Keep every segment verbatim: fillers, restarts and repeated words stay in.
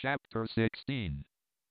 Chapter sixteen.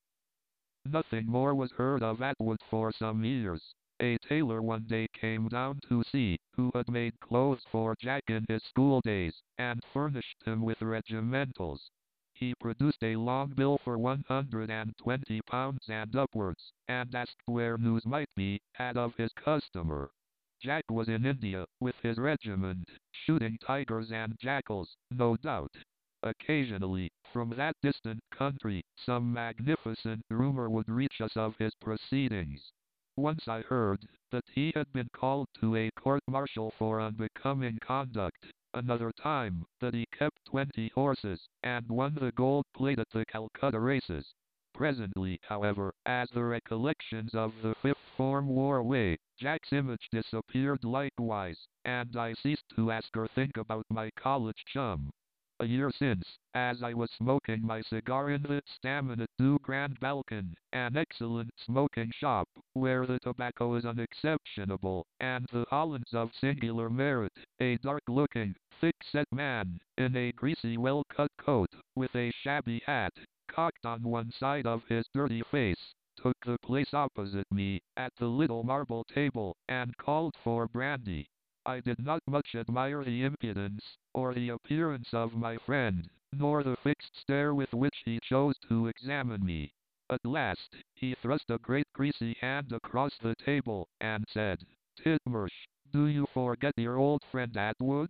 Nothing more was heard of Atwood for some years. A tailor one day came down to see who had made clothes for Jack in his school days, and furnished him with regimentals. He produced a long bill for one hundred and twenty pounds and upwards, and asked where news might be had of his customer. Jack was in India, with his regiment, shooting tigers and jackals, no doubt. Occasionally, from that distant country, some magnificent rumor would reach us of his proceedings. Once I heard that he had been called to a court-martial for unbecoming conduct. Another time, that he kept twenty horses, and won the gold plate at the Calcutta races. Presently, however, as the recollections of the fifth form wore away, Jack's image disappeared likewise, and I ceased to ask or think about my college chum. A year since, as I was smoking my cigar in the Staminet du Grand Balcon, an excellent smoking shop, where the tobacco is unexceptionable, and the Hollands of singular merit, a dark-looking, thick-set man, in a greasy well-cut coat, with a shabby hat, cocked on one side of his dirty face, took the place opposite me, at the little marble table, and called for brandy. I did not much admire the impudence, or the appearance of my friend, nor the fixed stare with which he chose to examine me. At last, he thrust a great greasy hand across the table, and said, "Titmarsh, do you forget your old friend Atwood?"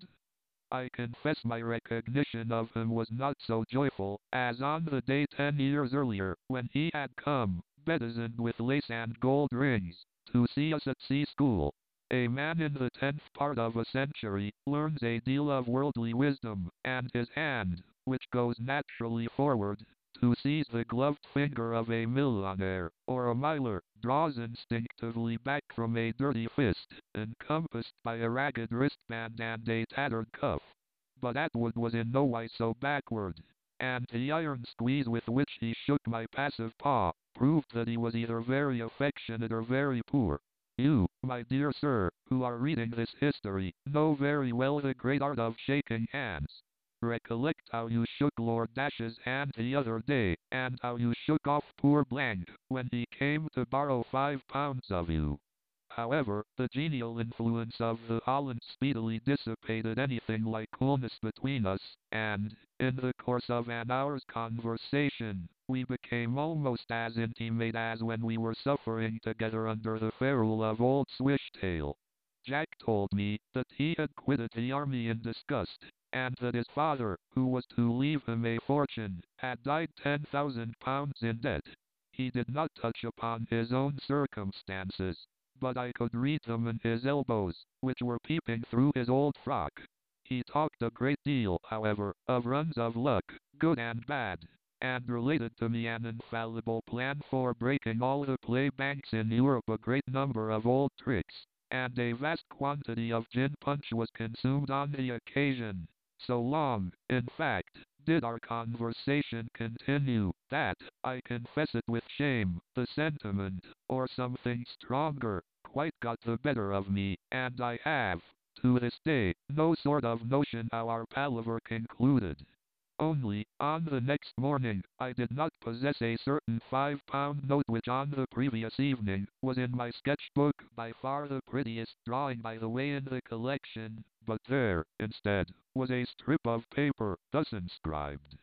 I confess my recognition of him was not so joyful, as on the day ten years earlier, when he had come, bedizened with lace and gold rings, to see us at sea-school. A man in the tenth part of a century learns a deal of worldly wisdom, and his hand, which goes naturally forward, to seize the gloved finger of a millionaire, or a miler, draws instinctively back from a dirty fist, encompassed by a ragged wristband and a tattered cuff. But Atwood was in no wise so backward, and the iron squeeze with which he shook my passive paw, proved that he was either very affectionate or very poor. You, my dear sir, who are reading this history, know very well the great art of shaking hands. Recollect how you shook Lord Dash's hand the other day, and how you shook off poor Blank, when he came to borrow five pounds of you. However, the genial influence of the Hollands speedily dissipated anything like coolness between us, and, in the course of an hour's conversation, we became almost as intimate as when we were suffering together under the ferule of Old Swishtail. Jack told me that he had quitted the army in disgust, and that his father, who was to leave him a fortune, had died ten thousand pounds in debt. He did not touch upon his own circumstances, but I could read them in his elbows, which were peeping through his old frock. He talked a great deal, however, of runs of luck, good and bad, and related to me an infallible plan for breaking all the play banks in Europe, a great number of old tricks, and a vast quantity of gin punch was consumed on the occasion. So long, in fact, did our conversation continue, that, I confess it with shame, the sentiment, or something stronger, quite got the better of me, and I have, to this day, no sort of notion how our palaver concluded. Only, on the next morning, I did not possess a certain five-pound note which on the previous evening was in my sketch-book, by far the prettiest drawing by the way in the collection, but there, instead, was a strip of paper, thus inscribed: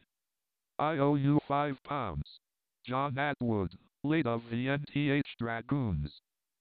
"I owe you five pounds. John Atwood, late of the N T H Dragoons."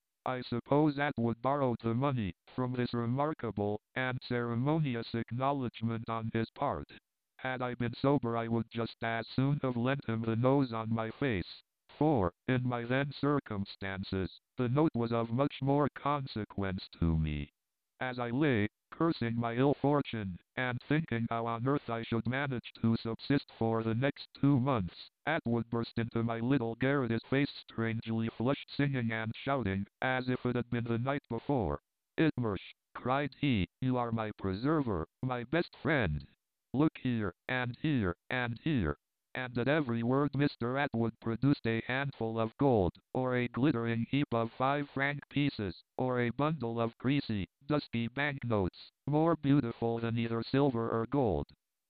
I suppose Atwood borrowed the money from this remarkable and ceremonious acknowledgment on his part. Had I been sober I would just as soon have lent him the nose on my face, for, in my then circumstances, the note was of much more consequence to me. As I lay, cursing my ill fortune, and thinking how on earth I should manage to subsist for the next two months, Atwood burst into my little garret, his face strangely flushed, singing and shouting, as if it had been the night before. "Titmarsh," cried he, "you are my preserver, my best friend. Look here, and here, and here." And at every word Mister Atwood produced a handful of gold, or a glittering heap of five-franc pieces, or a bundle of greasy, dusky banknotes, more beautiful than either silver or gold.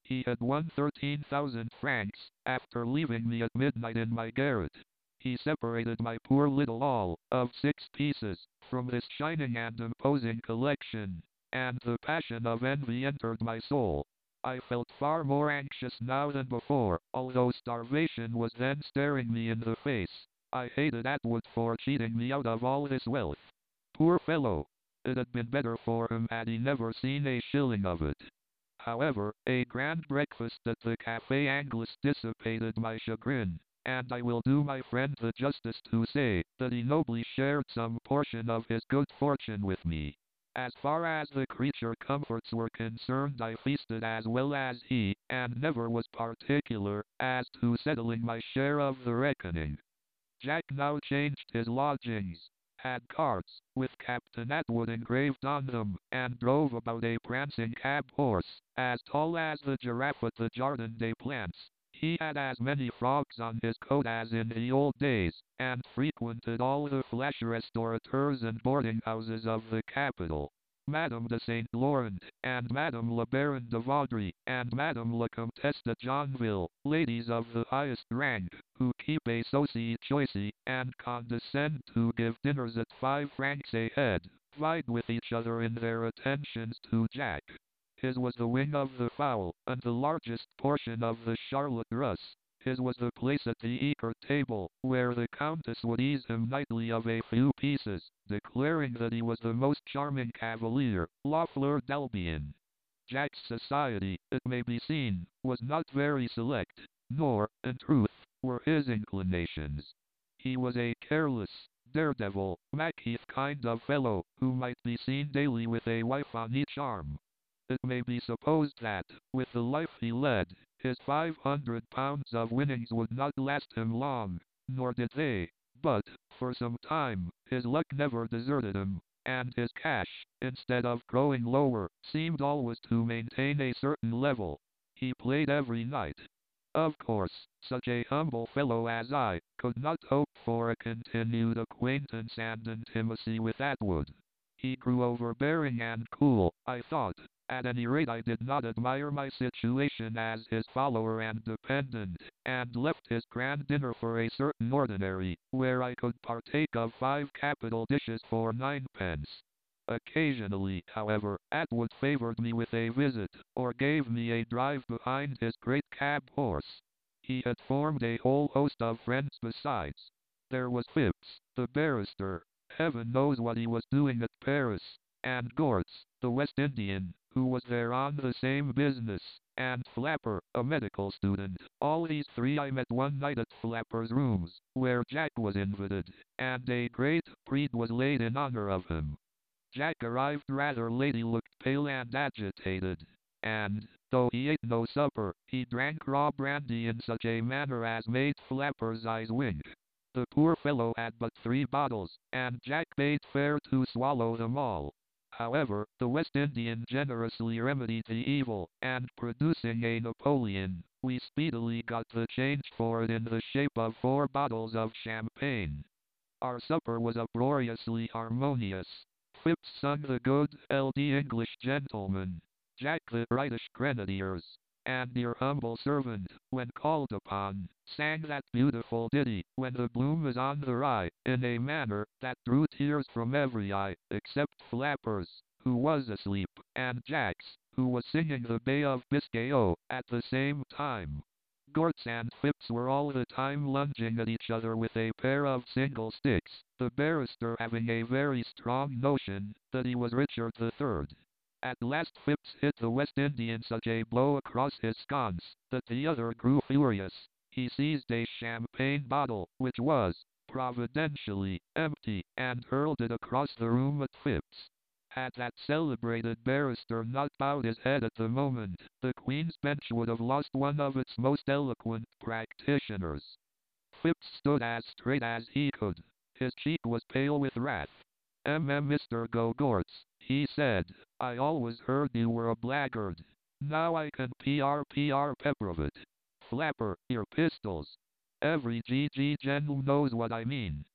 He had won thirteen thousand francs, after leaving me at midnight in my garret. He separated my poor little all, of six pieces, from this shining and imposing collection, and the passion of envy entered my soul. I felt far more anxious now than before, although starvation was then staring me in the face. I hated Atwood for cheating me out of all this wealth. Poor fellow! It had been better for him had he never seen a shilling of it. However, a grand breakfast at the Café Anglais dissipated my chagrin, and I will do my friend the justice to say that he nobly shared some portion of his good fortune with me. As far as the creature comforts were concerned, I feasted as well as he, and never was particular as to settling my share of the reckoning. Jack now changed his lodgings, had carts, with Captain Atwood engraved on them, and drove about a prancing cab horse, as tall as the giraffe at the Jardin des Plantes. He had as many frogs on his coat as in the old days, and frequented all the flash restaurateurs and boarding houses of the capital. Madame de Saint Laurent, and Madame la Baronne de Vaudrey, and Madame la Comtesse de Joinville, ladies of the highest rank, who keep a saucy choisy, and condescend to give dinners at five francs a head, vied with each other in their attentions to Jack. His was the wing of the fowl, and the largest portion of the charlotte russe. His was the place at the écart table, where the Countess would ease him nightly of a few pieces, declaring that he was the most charming cavalier, la fleur d'Albion. Jack's society, it may be seen, was not very select, nor, in truth, were his inclinations. He was a careless, daredevil, Macheath kind of fellow, who might be seen daily with a wife on each arm. It may be supposed that, with the life he led, his five hundred pounds of winnings would not last him long, nor did they, but, for some time, his luck never deserted him, and his cash, instead of growing lower, seemed always to maintain a certain level. He played every night. Of course, such a humble fellow as I, could not hope for a continued acquaintance and intimacy with Atwood. He grew overbearing and cool, I thought. At any rate, I did not admire my situation as his follower and dependent, and left his grand dinner for a certain ordinary, where I could partake of five capital dishes for ninepence. Occasionally, however, Atwood favored me with a visit, or gave me a drive behind his great cab horse. He had formed a whole host of friends besides. There was Phipps, the barrister, heaven knows what he was doing at Paris, and Gortz, the West Indian, who was there on the same business, and Flapper, a medical student. All these three I met one night at Flapper's rooms, where Jack was invited, and a great prix was laid in honor of him. Jack arrived rather late. He looked pale and agitated, and, though he ate no supper, he drank raw brandy in such a manner as made Flapper's eyes wink. The poor fellow had but three bottles, and Jack bade fair to swallow them all. However, the West Indian generously remedied the evil, and producing a Napoleon, we speedily got the change for it in the shape of four bottles of champagne. Our supper was uproariously harmonious. Phipps sung the good L D English Gentleman, Jack the British Grenadiers, and your humble servant, when called upon, sang that beautiful ditty, When the Bloom is on the Rye, in a manner that drew tears from every eye, except Flapper's, who was asleep, and Jack's, who was singing the Bay of Biscay at the same time. Gortz and Phipps were all the time lunging at each other with a pair of single sticks, the barrister having a very strong notion that he was Richard the Third. At last Phipps hit the West Indian such a blow across his sconce, that the other grew furious. He seized a champagne bottle, which was, providentially, empty, and hurled it across the room at Phipps. Had that celebrated barrister not bowed his head at the moment, the Queen's Bench would have lost one of its most eloquent practitioners. Phipps stood as straight as he could. His cheek was pale with wrath. "Mm, Mister Gortz," he said, "I always heard you were a blackguard. Now I can pr pr pepper of it. Flapper, your pistols. Every G G general knows what I mean.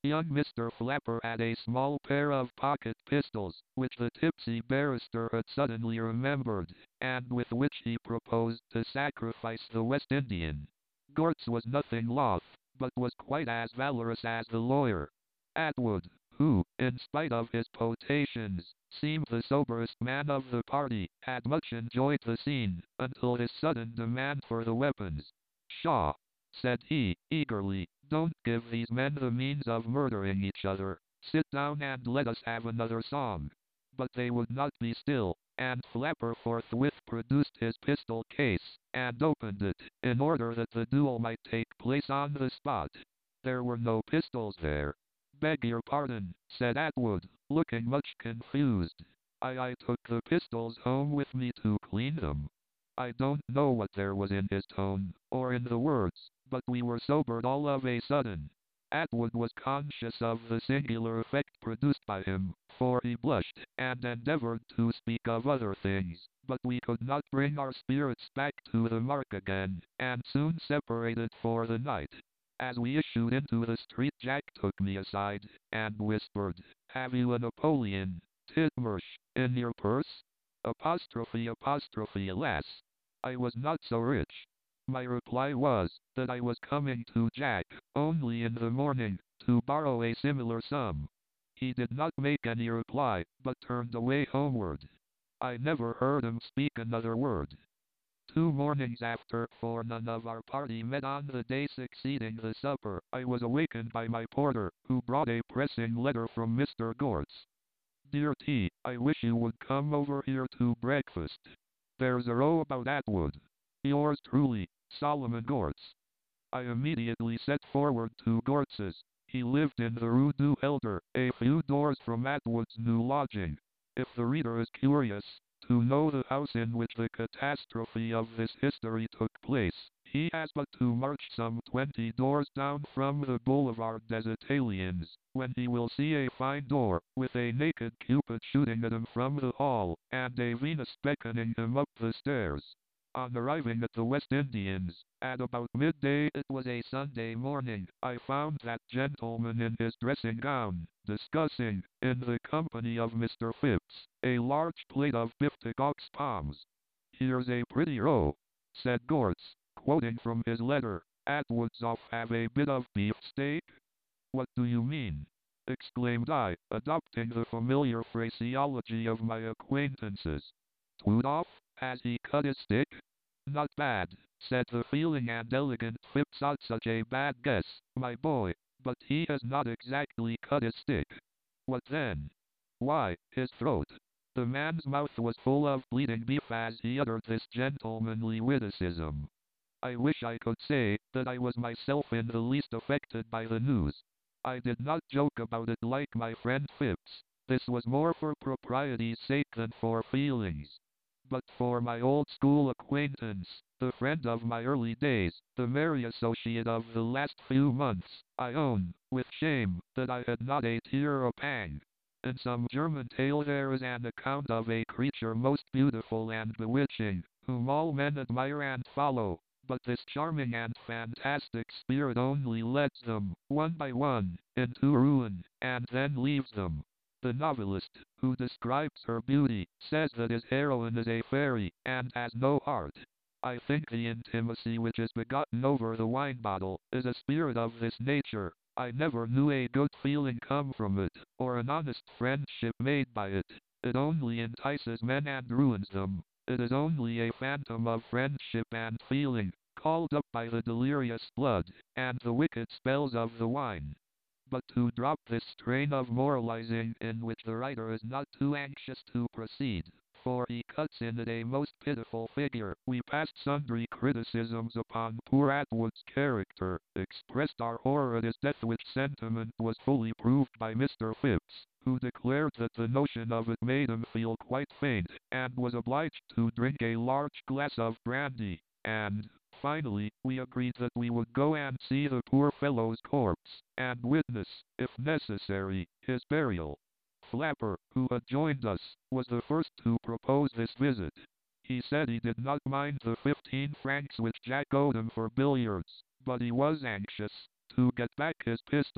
Young Mister Flapper had a small pair of pocket pistols, which the tipsy barrister had suddenly remembered, and with which he proposed to sacrifice the West Indian. Gortz was nothing loth, but was quite as valorous as the lawyer. Atwood, who, in spite of his potations, seemed the soberest man of the party, had much enjoyed the scene, until his sudden demand for the weapons. "Pshaw!" said he, eagerly, "don't give these men the means of murdering each other. Sit down and let us have another song." But they would not be still, and Flapper forthwith produced his pistol case, and opened it, in order that the duel might take place on the spot. There were no pistols there. "Beg your pardon," said Atwood, looking much confused. I, I took the pistols home with me to clean them." I don't know what there was in his tone, or in the words, but we were sobered all of a sudden. Atwood was conscious of the singular effect produced by him, for he blushed, and endeavored to speak of other things, but we could not bring our spirits back to the mark again, and soon separated for the night. As we issued into the street, Jack took me aside, and whispered, "Have you a Napoleon, Titmarsh, in your purse?" Apostrophe apostrophe alas! I was not so rich. My reply was, that I was coming to Jack, only in the morning, to borrow a similar sum. He did not make any reply, but turned away homeward. I never heard him speak another word. Two mornings after, for none of our party met on the day succeeding the supper, I was awakened by my porter, who brought a pressing letter from Mister Gortz. "Dear T, I wish you would come over here to breakfast. There's a row about Atwood. Yours truly, Solomon Gortz." I immediately set forward to Gortz's. He lived in the Rue du Helder, a few doors from Atwood's new lodging. If the reader is curious to know the house in which the catastrophe of this history took place, he has but to march some twenty doors down from the Boulevard des Italiens, when he will see a fine door, with a naked Cupid shooting at him from the hall, and a Venus beckoning him up the stairs. On arriving at the West Indians, at about midday, it was a Sunday morning, I found that gentleman in his dressing gown, discussing, in the company of Mister Phipps, a large plate of Biftecock's palms. "Here's a pretty row," said Gortz, quoting from his letter. "Atwood's off have a bit of beefsteak?" "What do you mean?" exclaimed I, adopting the familiar phraseology of my acquaintances. "Twood off? Has he cut his stick?" "Not bad," said the feeling and elegant Phipps. "Not such a bad guess, my boy, but he has not exactly cut his stick." "What then?" "Why, his throat." The man's mouth was full of bleeding beef as he uttered this gentlemanly witticism. I wish I could say that I was myself in the least affected by the news. I did not joke about it like my friend Phipps. This was more for propriety's sake than for feelings. But for my old school acquaintance, the friend of my early days, the merry associate of the last few months, I own, with shame, that I had not a tear or pang. In some German tale there is an account of a creature most beautiful and bewitching, whom all men admire and follow, but this charming and fantastic spirit only leads them, one by one, into ruin, and then leaves them. The novelist, who describes her beauty, says that his heroine is a fairy, and has no heart. I think the intimacy which is begotten over the wine bottle, is a spirit of this nature. I never knew a good feeling come from it, or an honest friendship made by it. It only entices men and ruins them. It is only a phantom of friendship and feeling, called up by the delirious blood, and the wicked spells of the wine. But to drop this strain of moralizing, in which the writer is not too anxious to proceed, for he cuts in it a most pitiful figure, we passed sundry criticisms upon poor Atwood's character, expressed our horror at his death, which sentiment was fully proved by Mister Phipps, who declared that the notion of it made him feel quite faint, and was obliged to drink a large glass of brandy, and, finally, we agreed that we would go and see the poor fellow's corpse, and witness, if necessary, his burial. Flapper, who had joined us, was the first to propose this visit. He said he did not mind the fifteen francs which Jack owed him for billiards, but he was anxious to get back his pistol.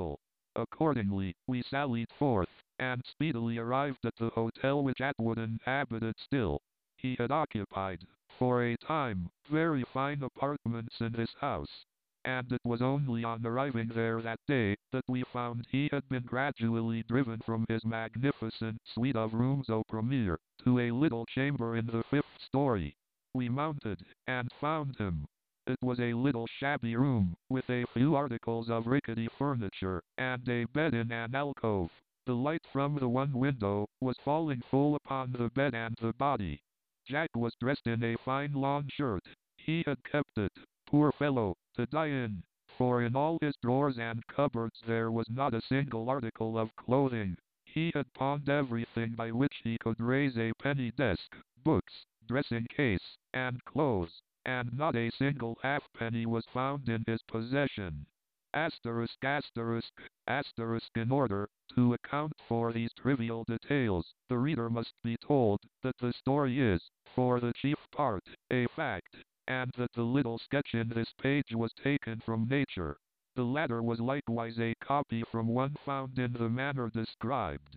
Accordingly, we sallied forth, and speedily arrived at the hotel which Atwood inhabited still. He had occupied, for a time, very fine apartments in his house, and it was only on arriving there that day that we found he had been gradually driven from his magnificent suite of rooms au premier to a little chamber in the fifth story. We mounted, and found him. It was a little shabby room, with a few articles of rickety furniture, and a bed in an alcove. The light from the one window was falling full upon the bed and the body. Jack was dressed in a fine lawn shirt. He had kept it, poor fellow, to die in, for in all his drawers and cupboards there was not a single article of clothing. He had pawned everything by which he could raise a penny desk, books, dressing case, and clothes, and not a single halfpenny was found in his possession. Asterisk, asterisk, asterisk. In order to account for these trivial details, the reader must be told that the story is, for the chief part, a fact, and that the little sketch in this page was taken from nature. The latter was likewise a copy from one found in the manner described.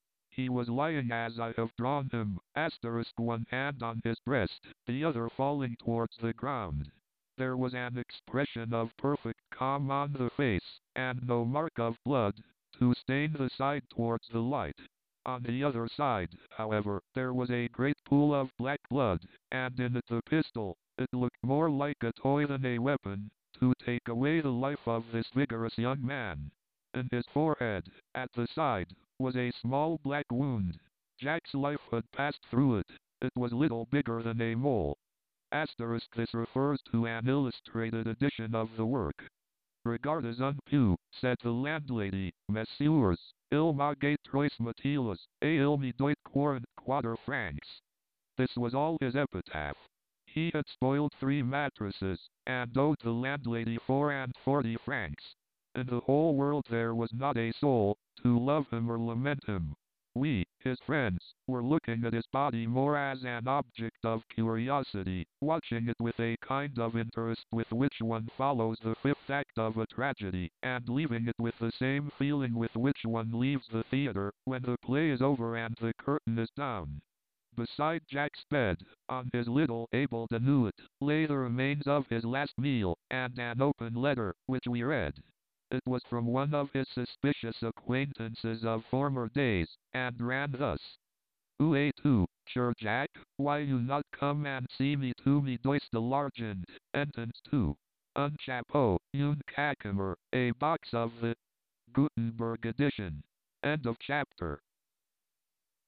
He was lying as I have drawn him, asterisk, one hand on his breast, the other falling towards the ground. There was an expression of perfect calm on the face, and no mark of blood to stain the side towards the light. On the other side, however, there was a great pool of black blood, and in it the pistol. It looked more like a toy than a weapon, to take away the life of this vigorous young man. In his forehead, at the side, was a small black wound. Jack's life had passed through it. It was little bigger than a mole. Asterisk, this refers to an illustrated edition of the work. Regardez un peu, said the landlady, messieurs, il m'a trois matilas, et il me doit quarante quatre francs. This was all his epitaph. He had spoiled three mattresses, and owed the landlady four and forty francs. In the whole world there was not a soul to love him or lament him. We, his friends, were looking at his body more as an object of curiosity, watching it with a kind of interest with which one follows the fifth act of a tragedy, and leaving it with the same feeling with which one leaves the theater when the play is over and the curtain is down. Beside Jack's bed, on his little table d'nuit, lay the remains of his last meal, and an open letter, which we read. It was from one of his suspicious acquaintances of former days, and ran thus. Où es-tu, cher Jack? Why you not come and see me to me dois de l'argent, entends tu? Un chapeau, une cacamer, a box of the Gutenberg edition. End of chapter.